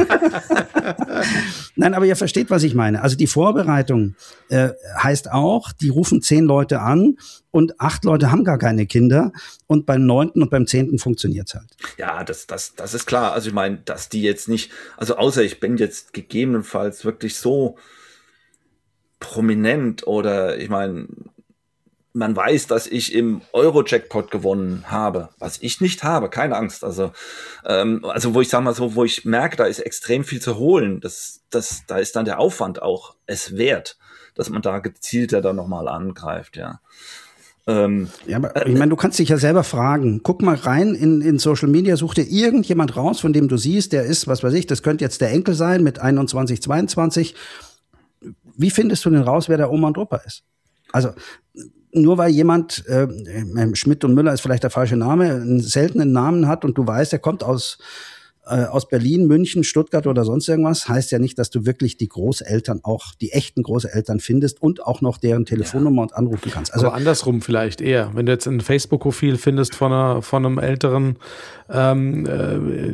Nein, aber ihr versteht, was ich meine. Also die Vorbereitung heißt auch, die rufen 10 Leute an und 8 Leute haben gar keine Kinder und beim 9. und beim 10. funktioniert's halt. Ja, das ist klar. Also ich meine, dass die jetzt nicht, also außer ich bin jetzt gegebenenfalls wirklich so prominent oder ich meine, man weiß, dass ich im Euro-Jackpot gewonnen habe, was ich nicht habe, keine Angst. Also wo ich sag mal so, wo ich merke, da ist extrem viel zu holen, da ist dann der Aufwand auch es wert, dass man da gezielter dann nochmal angreift, ja. Ja, aber ich meine, du kannst dich ja selber fragen. Guck mal rein in Social Media, such dir irgendjemand raus, von dem du siehst, der ist, was weiß ich, das könnte jetzt der Enkel sein mit 21, 22. Wie findest du denn raus, wer der Oma und Opa ist? Also nur weil jemand, Schmidt und Müller ist vielleicht der falsche Name, einen seltenen Namen hat und du weißt, er kommt aus Berlin, München, Stuttgart oder sonst irgendwas, heißt ja nicht, dass du wirklich die Großeltern auch, die echten Großeltern findest und auch noch deren Telefonnummer und anrufen kannst. Also aber andersrum vielleicht eher. Wenn du jetzt ein Facebook-Profil findest von einem älteren, dann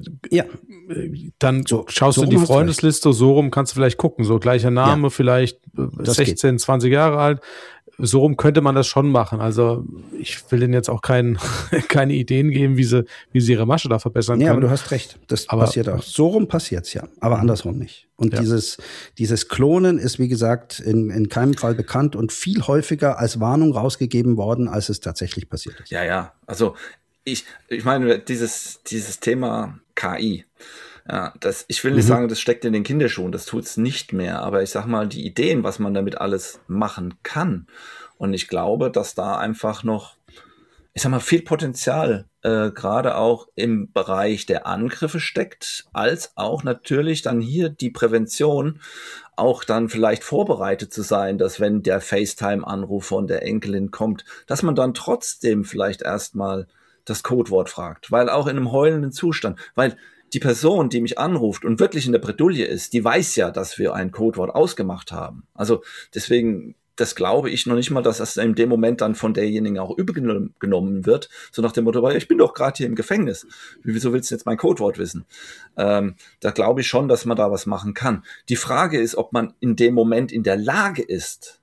schaust du in die Freundesliste, so rum kannst du vielleicht gucken. So gleicher Name, vielleicht 16, 20 Jahre alt. So rum könnte man das schon machen. Also ich will denen jetzt auch keine Ideen geben, wie sie ihre Masche da verbessern können. Ja, aber du hast recht. Das passiert auch. So rum passiert's ja, aber andersrum nicht. Und dieses Klonen ist, wie gesagt, in keinem Fall bekannt und viel häufiger als Warnung rausgegeben worden, als es tatsächlich passiert ist. Ja. Also ich meine, dieses Thema KI, ja, ich will nicht sagen, das steckt in den Kinderschuhen, das tut's nicht mehr, aber ich sag mal, die Ideen, was man damit alles machen kann, und ich glaube, dass da einfach noch, ich sag mal, viel Potenzial gerade auch im Bereich der Angriffe steckt, als auch natürlich dann hier die Prävention, auch dann vielleicht vorbereitet zu sein, dass wenn der FaceTime-Anruf von der Enkelin kommt, dass man dann trotzdem vielleicht erstmal das Codewort fragt, weil auch in einem heulenden Zustand, weil die Person, die mich anruft und wirklich in der Bredouille ist, die weiß ja, dass wir ein Codewort ausgemacht haben. Also deswegen, das glaube ich noch nicht mal, dass das in dem Moment dann von derjenigen auch übergenommen wird. So nach dem Motto, ich bin doch gerade hier im Gefängnis. Wieso willst du jetzt mein Codewort wissen? Da glaube ich schon, dass man da was machen kann. Die Frage ist, ob man in dem Moment in der Lage ist,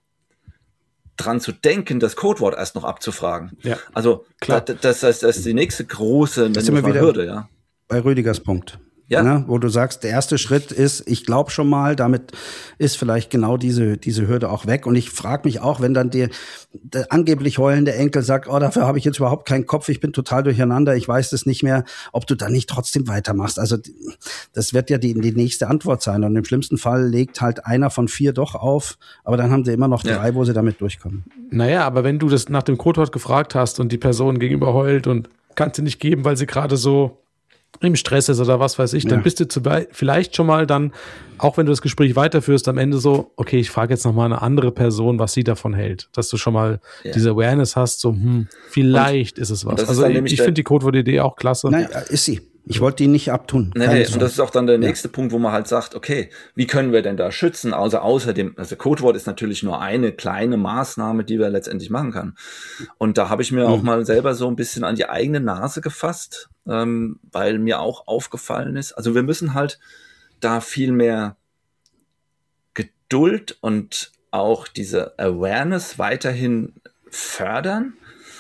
dran zu denken, das Codewort erst noch abzufragen. Ja, also klar. Das ist die nächste große Hürde, ja. Bei Rüdigers Punkt. Ja. Ne, wo du sagst, der erste Schritt ist, ich glaube schon mal, damit ist vielleicht genau diese Hürde auch weg. Und ich frage mich auch, wenn dann der angeblich heulende Enkel sagt, dafür habe ich jetzt überhaupt keinen Kopf, ich bin total durcheinander, ich weiß das nicht mehr, ob du dann nicht trotzdem weitermachst. Also das wird ja die nächste Antwort sein. Und im schlimmsten Fall legt halt einer von 4 doch auf, aber dann haben sie immer noch 3, wo sie damit durchkommen. Naja, aber wenn du das nach dem Codewort gefragt hast und die Person gegenüber heult und kannst du nicht geben, weil sie gerade so im Stress ist oder was weiß ich, dann bist du vielleicht schon mal dann, auch wenn du das Gespräch weiterführst, am Ende so, okay, ich frage jetzt nochmal eine andere Person, was sie davon hält. Dass du schon mal diese Awareness hast, so, vielleicht ist es was. Also ich finde die Codewort-Idee auch klasse. Nein, ist sie. Ich wollte die nicht abtun. Nee, und das ist auch dann der nächste Punkt, wo man halt sagt, okay, wie können wir denn da schützen? Also außerdem, Codewort ist natürlich nur eine kleine Maßnahme, die wir letztendlich machen kann. Und da habe ich mir auch mal selber so ein bisschen an die eigene Nase gefasst, weil mir auch aufgefallen ist, also wir müssen halt da viel mehr Geduld und auch diese Awareness weiterhin fördern.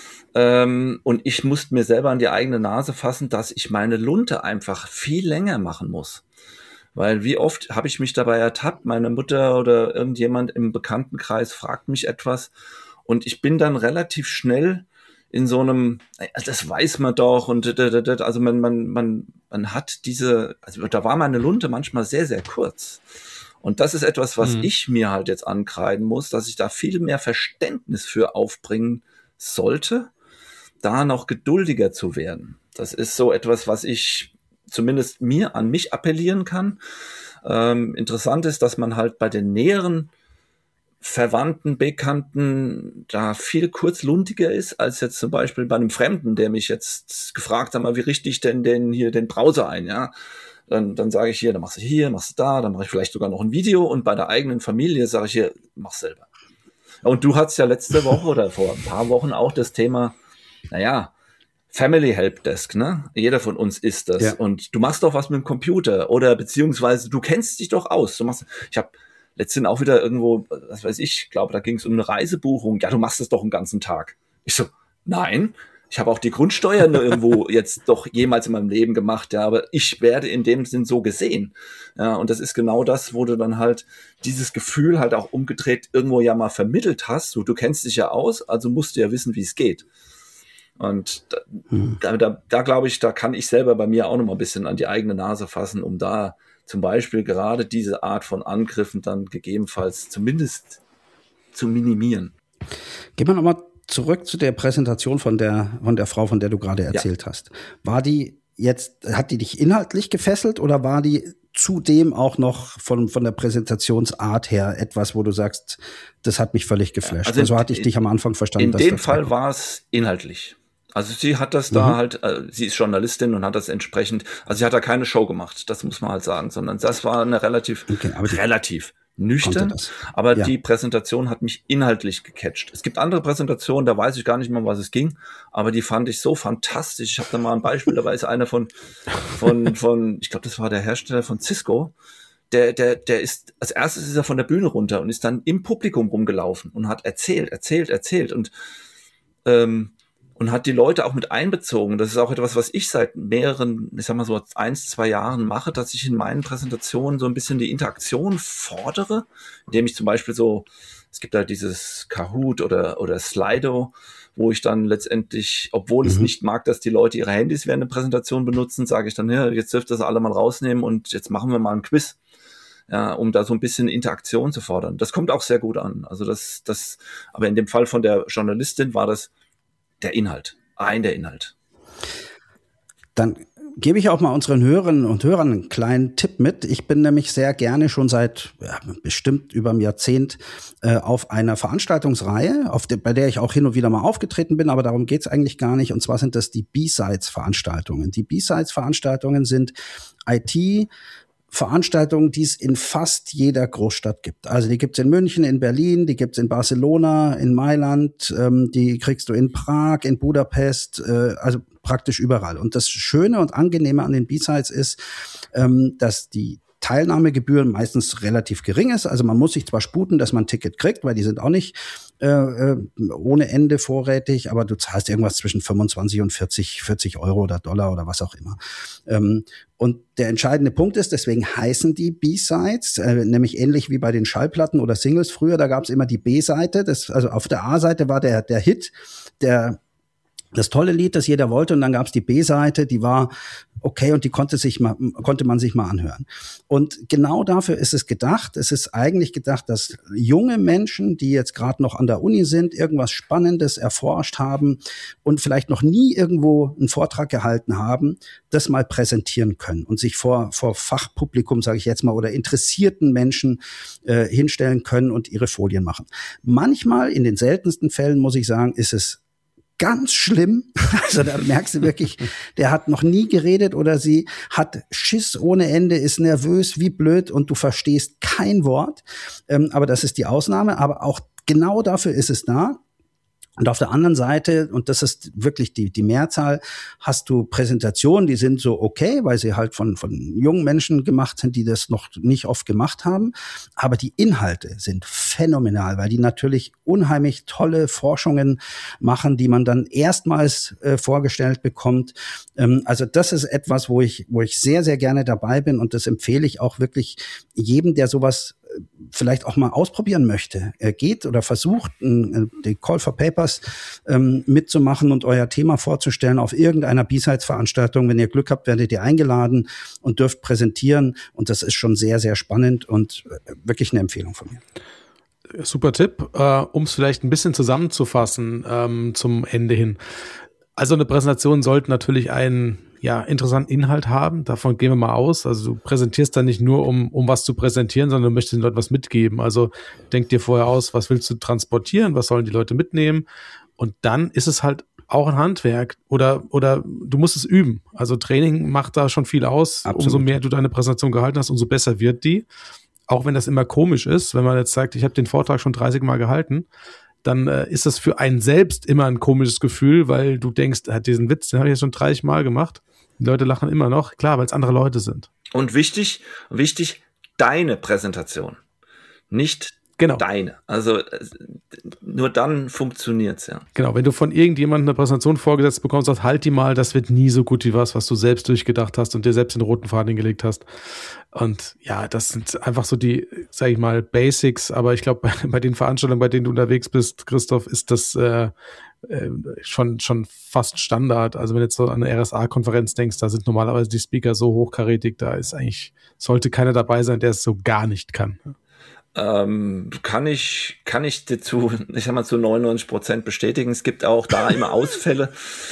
Und ich musste mir selber an die eigene Nase fassen, dass ich meine Lunte einfach viel länger machen muss. Weil wie oft habe ich mich dabei ertappt, meine Mutter oder irgendjemand im Bekanntenkreis fragt mich etwas und ich bin dann relativ schnell in so einem, das weiß man doch und also man hat diese, also da war meine Lunte manchmal sehr, sehr kurz. Und das ist etwas, was ich mir halt jetzt ankreiden muss, dass ich da viel mehr Verständnis für aufbringen sollte, da noch geduldiger zu werden. Das ist so etwas, was ich zumindest an mich appellieren kann. Interessant ist, dass man halt bei den näheren Verwandten, Bekannten da viel kurzluntiger ist, als jetzt zum Beispiel bei einem Fremden, der mich jetzt gefragt hat, wie richte ich denn den Browser ein, ja? Dann sage ich hier, dann machst du da, dann mache ich vielleicht sogar noch ein Video und bei der eigenen Familie sage ich hier, mach selber. Und du hattest ja letzte Woche oder vor ein paar Wochen auch das Thema, Family Helpdesk, ne? Jeder von uns ist das. Ja. Und du machst doch was mit dem Computer oder beziehungsweise du kennst dich doch aus. Ich habe letztens auch wieder irgendwo, was weiß ich, glaube, da ging es um eine Reisebuchung. Ja, du machst das doch den ganzen Tag. Ich so, nein, ich habe auch die Grundsteuer irgendwo jetzt doch jemals in meinem Leben gemacht, ja, aber ich werde in dem Sinn so gesehen. Ja, und das ist genau das, wo du dann halt dieses Gefühl halt auch umgedreht irgendwo ja mal vermittelt hast. Du kennst dich ja aus, also musst du ja wissen, wie es geht. Und da glaube ich, da kann ich selber bei mir auch noch mal ein bisschen an die eigene Nase fassen, um da zum Beispiel gerade diese Art von Angriffen dann gegebenenfalls zumindest zu minimieren. Gehen wir nochmal zurück zu der Präsentation von der Frau, von der du gerade erzählt hast. Hat die dich inhaltlich gefesselt oder war die zudem auch noch von der Präsentationsart her etwas, wo du sagst, das hat mich völlig geflasht? Also so hatte ich dich am Anfang verstanden. In dem Fall war es inhaltlich. Also sie hat das da halt, sie ist Journalistin und hat das entsprechend, also sie hat da keine Show gemacht, das muss man halt sagen, sondern das war eine relativ nüchtern, aber die Präsentation hat mich inhaltlich gecatcht. Es gibt andere Präsentationen, da weiß ich gar nicht mehr, um was es ging, aber die fand ich so fantastisch. Ich habe da mal ein Beispiel, da war es einer von ich glaube, das war der Hersteller von Cisco, der ist, als erstes ist er von der Bühne runter und ist dann im Publikum rumgelaufen und hat erzählt und hat die Leute auch mit einbezogen. Das ist auch etwas, was ich seit mehreren, ich sag mal so 1-2 Jahren mache, dass ich in meinen Präsentationen so ein bisschen die Interaktion fordere, indem ich zum Beispiel es gibt da dieses Kahoot oder Slido, wo ich dann letztendlich, obwohl es nicht mag, dass die Leute ihre Handys während der Präsentation benutzen, sage ich dann, ja, jetzt dürft ihr das alle mal rausnehmen und jetzt machen wir mal ein Quiz. Ja, um da so ein bisschen Interaktion zu fordern. Das kommt auch sehr gut an. Also aber in dem Fall von der Journalistin war das der Inhalt. Dann gebe ich auch mal unseren Hörerinnen und Hörern einen kleinen Tipp mit. Ich bin nämlich sehr gerne schon seit bestimmt über einem Jahrzehnt auf einer Veranstaltungsreihe, bei der ich auch hin und wieder mal aufgetreten bin, aber darum geht's eigentlich gar nicht. Und zwar sind das die B-Sides-Veranstaltungen. Die B-Sides-Veranstaltungen sind Veranstaltungen, die es in fast jeder Großstadt gibt. Also die gibt's in München, in Berlin, die gibt's in Barcelona, in Mailand, die kriegst du in Prag, in Budapest, also praktisch überall. Und das Schöne und Angenehme an den B-Sides ist, dass die Teilnahmegebühr meistens relativ gering ist. Also man muss sich zwar sputen, dass man ein Ticket kriegt, weil die sind auch nicht ohne Ende vorrätig, aber du zahlst irgendwas zwischen 25 und 40 Euro oder Dollar oder was auch immer. Und der entscheidende Punkt ist, deswegen heißen die B-Sides, nämlich ähnlich wie bei den Schallplatten oder Singles früher, da gab es immer die B-Seite. Also auf der A-Seite war der Hit, das tolle Lied, das jeder wollte, und dann gab es die B-Seite, die war okay und die konnte man sich mal anhören. Und genau dafür ist es gedacht. Es ist eigentlich gedacht, dass junge Menschen, die jetzt gerade noch an der Uni sind, irgendwas Spannendes erforscht haben und vielleicht noch nie irgendwo einen Vortrag gehalten haben, das mal präsentieren können und sich vor Fachpublikum, sage ich jetzt mal, oder interessierten Menschen hinstellen können und ihre Folien machen. Manchmal, in den seltensten Fällen, muss ich sagen, ist es ganz schlimm. Also da merkst du wirklich, der hat noch nie geredet oder sie hat Schiss ohne Ende, ist nervös, wie blöd, und du verstehst kein Wort. Aber das ist die Ausnahme. Aber auch genau dafür ist es da. Und auf der anderen Seite, und das ist wirklich die Mehrzahl, hast du Präsentationen, die sind so okay, weil sie halt von jungen Menschen gemacht sind, die das noch nicht oft gemacht haben. Aber die Inhalte sind phänomenal, weil die natürlich unheimlich tolle Forschungen machen, die man dann erstmals vorgestellt bekommt. Also das ist etwas, wo ich sehr, sehr gerne dabei bin, und das empfehle ich auch wirklich jedem, der sowas vielleicht auch mal ausprobieren möchte. Er geht oder versucht, den Call for Papers mitzumachen und euer Thema vorzustellen auf irgendeiner B-Sides-Veranstaltung. Wenn ihr Glück habt, werdet ihr eingeladen und dürft präsentieren. Und das ist schon sehr, sehr spannend und wirklich eine Empfehlung von mir. Super Tipp, um es vielleicht ein bisschen zusammenzufassen zum Ende hin. Also eine Präsentation sollte natürlich einen interessanten Inhalt haben. Davon gehen wir mal aus. Also du präsentierst dann nicht nur, um was zu präsentieren, sondern du möchtest den Leuten was mitgeben. Also denk dir vorher aus, was willst du transportieren, was sollen die Leute mitnehmen? Und dann ist es halt auch ein Handwerk oder du musst es üben. Also Training macht da schon viel aus. Absolut. Umso mehr du deine Präsentation gehalten hast, umso besser wird die. Auch wenn das immer komisch ist, wenn man jetzt sagt, ich habe den Vortrag schon 30 Mal gehalten, dann ist das für einen selbst immer ein komisches Gefühl, weil du denkst, diesen Witz, den habe ich jetzt schon 30 Mal gemacht. Die Leute lachen immer noch, klar, weil es andere Leute sind. Und wichtig, deine Präsentation, nicht deine. Also nur dann funktioniert's, ja. Genau, wenn du von irgendjemandem eine Präsentation vorgesetzt bekommst, sagst, halt die mal, das wird nie so gut wie was du selbst durchgedacht hast und dir selbst den roten Faden hingelegt hast. Und ja, das sind einfach so die, sag ich mal, Basics, aber ich glaube, bei den Veranstaltungen, bei denen du unterwegs bist, Christoph, ist das schon fast Standard. Also wenn du jetzt so an eine RSA-Konferenz denkst, da sind normalerweise die Speaker so hochkarätig, da ist eigentlich, sollte keiner dabei sein, der es so gar nicht kann. Kann ich dir zu 99% bestätigen. Es gibt auch da immer Ausfälle.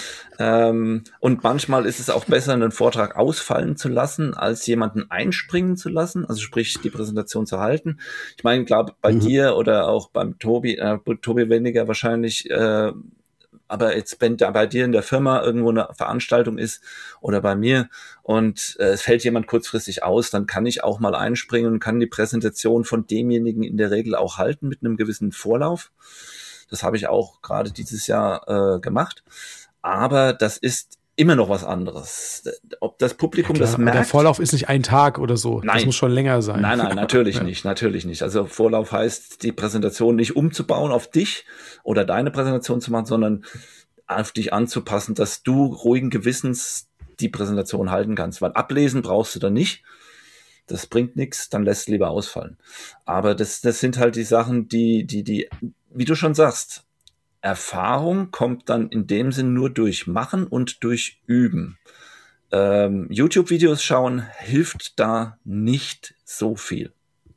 Und manchmal ist es auch besser, einen Vortrag ausfallen zu lassen, als jemanden einspringen zu lassen, also sprich die Präsentation zu halten. Ich meine, glaube bei dir oder auch beim Tobi weniger wahrscheinlich, aber jetzt, wenn da bei dir in der Firma irgendwo eine Veranstaltung ist oder bei mir und es fällt jemand kurzfristig aus, dann kann ich auch mal einspringen und kann die Präsentation von demjenigen in der Regel auch halten mit einem gewissen Vorlauf. Das habe ich auch gerade dieses Jahr gemacht. Aber das ist immer noch was anderes. Ob das Publikum das merkt. Der Vorlauf ist nicht ein Tag oder so. Nein. Das muss schon länger sein. Nein, natürlich nicht. Also Vorlauf heißt, die Präsentation nicht umzubauen auf dich oder deine Präsentation zu machen, sondern auf dich anzupassen, dass du ruhigen Gewissens die Präsentation halten kannst. Weil ablesen brauchst du dann nicht. Das bringt nichts, dann lässt es lieber ausfallen. Aber das sind halt die Sachen, die, wie du schon sagst, Erfahrung kommt dann in dem Sinn nur durch Machen und durch Üben. YouTube-Videos schauen hilft da nicht so viel.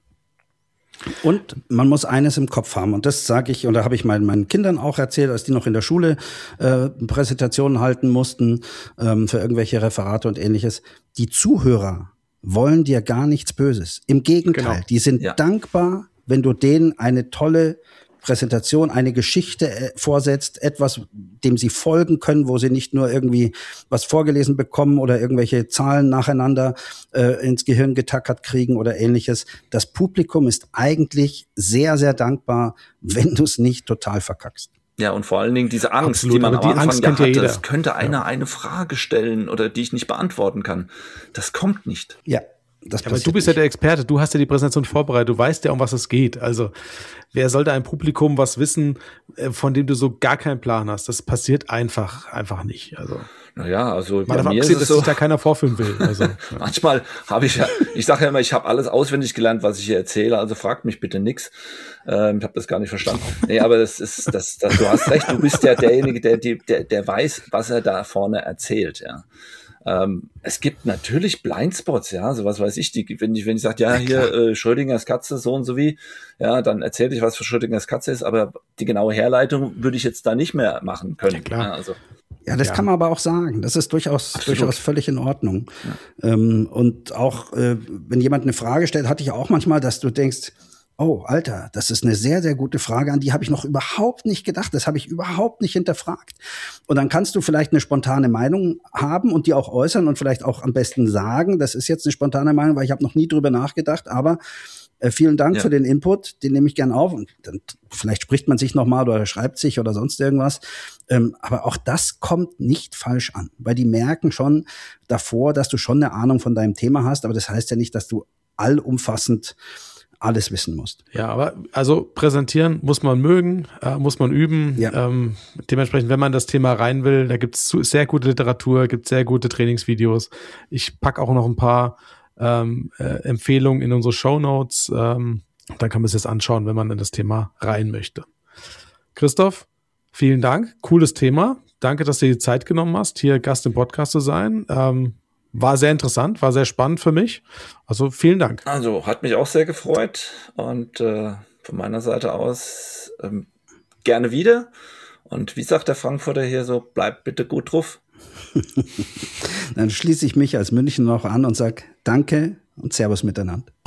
Und man muss eines im Kopf haben, und das sage ich, und da habe ich meinen Kindern auch erzählt, als die noch in der Schule Präsentationen halten mussten für irgendwelche Referate und ähnliches. Die Zuhörer wollen dir gar nichts Böses. Im Gegenteil, die sind dankbar, wenn du denen eine tolle Präsentation, eine Geschichte vorsetzt, etwas, dem sie folgen können, wo sie nicht nur irgendwie was vorgelesen bekommen oder irgendwelche Zahlen nacheinander ins Gehirn getackert kriegen oder ähnliches. Das Publikum ist eigentlich sehr, sehr dankbar, wenn du es nicht total verkackst. Ja, und vor allen Dingen diese Angst, die man am Anfang ja hatte, es könnte einer eine Frage stellen oder die ich nicht beantworten kann. Das kommt nicht. Ja. Aber du bist ja der Experte, du hast ja die Präsentation vorbereitet, du weißt ja, um was es geht. Also wer sollte ein Publikum was wissen, von dem du so gar keinen Plan hast? Das passiert einfach nicht. Also naja, also bei mir ist es so, dass sich da keiner vorführen will. Also, manchmal habe ich sage ja immer, ich habe alles auswendig gelernt, was ich hier erzähle, also fragt mich bitte nix. Ich habe das gar nicht verstanden. Nee, aber du hast recht, du bist ja derjenige, der weiß, was er da vorne erzählt, ja. Es gibt natürlich Blindspots, ja, so was weiß ich, wenn ich sage, ja, hier Schrödingers Katze, so und so wie, ja, dann erzähle ich, was für Schrödingers Katze ist, aber die genaue Herleitung würde ich jetzt da nicht mehr machen können. Ja, klar. Ja, das kann man aber auch sagen. Das ist durchaus völlig in Ordnung. Ja. Und auch, wenn jemand eine Frage stellt, hatte ich auch manchmal, dass du denkst, oh, Alter, das ist eine sehr, sehr gute Frage, an die habe ich noch überhaupt nicht gedacht. Das habe ich überhaupt nicht hinterfragt. Und dann kannst du vielleicht eine spontane Meinung haben und die auch äußern und vielleicht auch am besten sagen, das ist jetzt eine spontane Meinung, weil ich habe noch nie drüber nachgedacht, aber vielen Dank für den Input, den nehme ich gern auf. Und dann vielleicht spricht man sich nochmal oder schreibt sich oder sonst irgendwas. Aber auch das kommt nicht falsch an, weil die merken schon davor, dass du schon eine Ahnung von deinem Thema hast, aber das heißt ja nicht, dass du allumfassend alles wissen musst. Ja, aber also präsentieren muss man mögen, muss man üben. Ja. Dementsprechend, wenn man das Thema rein will, da gibt es sehr gute Literatur, gibt sehr gute Trainingsvideos. Ich packe auch noch ein paar Empfehlungen in unsere Shownotes. Dann kann man es jetzt anschauen, wenn man in das Thema rein möchte. Christoph, vielen Dank. Cooles Thema. Danke, dass du dir die Zeit genommen hast, hier Gast im Podcast zu sein. War sehr interessant, war sehr spannend für mich. Also vielen Dank. Also hat mich auch sehr gefreut und von meiner Seite aus gerne wieder. Und wie sagt der Frankfurter hier so, bleibt bitte gut drauf. Dann schließe ich mich als Münchner noch an und sage Danke und Servus miteinander.